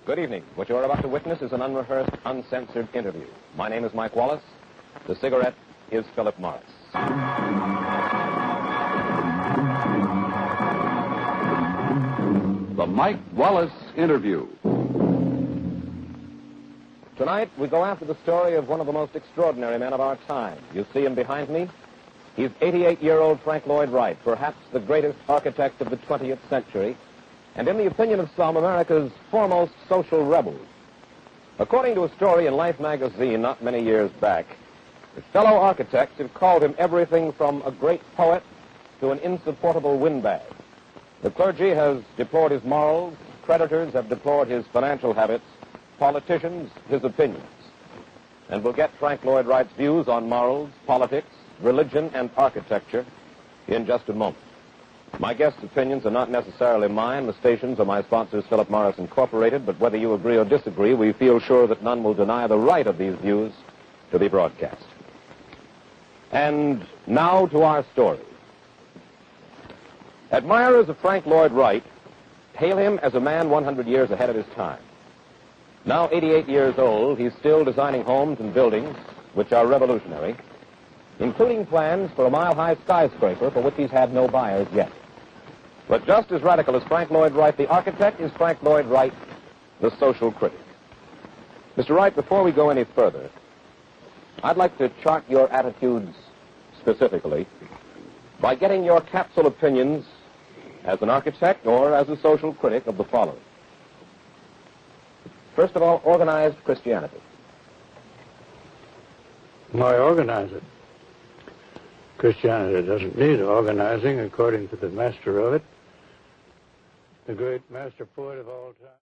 Good evening. What you're about to witness is an unrehearsed, uncensored interview. My name is Mike Wallace. The cigarette is Philip Morris. The Mike Wallace Interview. Tonight, we go after the story of one of the most extraordinary men of our time. You see him behind me? He's 88-year-old Frank Lloyd Wright, perhaps the greatest architect of the 20th century, and in the opinion of some, America's foremost social rebel. According to a story in Life magazine not many years back, his fellow architects have called him everything from a great poet to an insupportable windbag. The clergy has deplored his morals, creditors have deplored his financial habits, politicians his opinions. And we'll get Frank Lloyd Wright's views on morals, politics, religion, and architecture in just a moment. My guest's opinions are not necessarily mine. The stations are my sponsors, Philip Morris Incorporated, but whether you agree or disagree, we feel sure that none will deny the right of these views to be broadcast. And now to our story. Admirers of Frank Lloyd Wright hail him as a man 100 years ahead of his time. Now 88 years old, he's still designing homes and buildings which are revolutionary, including plans for a mile-high skyscraper for which he's had no buyers yet. But just as radical as Frank Lloyd Wright, the architect, is Frank Lloyd Wright, the social critic. Mr. Wright, before we go any further, I'd like to chart your attitudes specifically by getting your capsule opinions as an architect or as a social critic of the following. First of all, organized Christianity. Why organize it? Christianity doesn't need organizing, according to the master of it, the great master poet of all time.